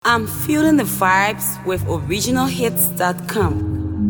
I'm feeling the vibes with originalhits.com.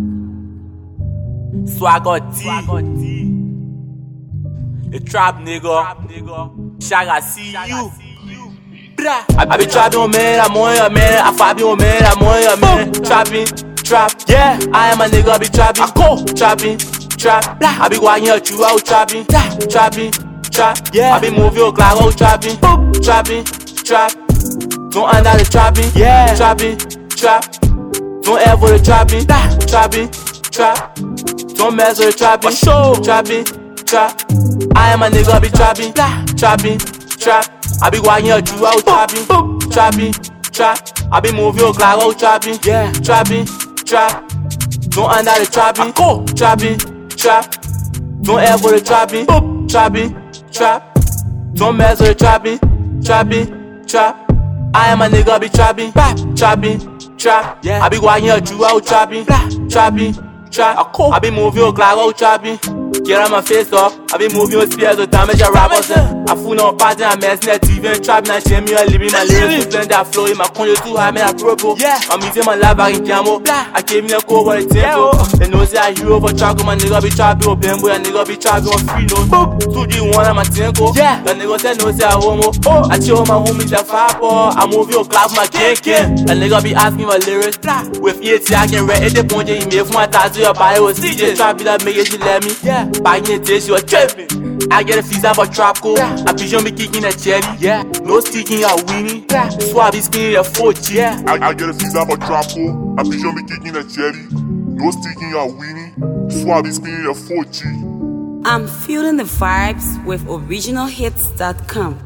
Swagger T, the trap nigga, Shagga see you. I be trapping on man, I'm on your man. I fight on man, I'm on your man. Trapping, trap, yeah. I am a nigga, I be trapping. I go trapping, trap. I be walking your true out trapping, trapping, trap, yeah. I be moving your clock out trapping, trapping, trap. Don't under the trapping, yeah. Trapping, trap. Don't ever the trapping, trapping, trap. Don't mess with the trapping, trapping, trap. I am a nigga, I be trapping, trapping, trap. I be walking your Jew out trapping, trapping, trap. I be moving your clock out trapping, yeah. Trapping, trap. Don't under the trapping, trapping, trap. Don't ever the trapping, trapping, trap. Don't mess with the trapping, trapping, trap. I am a nigga, I be trapping, trapping, trap. Yeah. I be walking your Jew out trapping, trapping, trap. I be moving your clock out trapping. Get on my face up, I be moving your spears with damage your rappers. I fool no party, I'm messing at TV and trap, and shame me and living my lyrics. Blend that flow in my conjo too high, man, I propo. I'm using my lab back in camo. I came in a cold for the tempo. They know say I hero for track, my nigga be trapping on bambo, and nigga be trapping on free notes. 2G1 on my tenko. The nigga say no say I homo. I chill my homies that fire for. I move your clap my king. The nigga be asking my lyrics. With ET I can read the point you made for my tattoo your body was CJ. Trap that make it she let me. Back in the days you were tripping. I get a visa for trap code. I vision me kicking a cherry. No sticking a weenie. Swab is skinny a 4G. I get a visa for trap code. I vision me kicking a cherry. No sticking a weenie. Swab is skinny a 4G. I'm feeling the vibes with originalhits.com.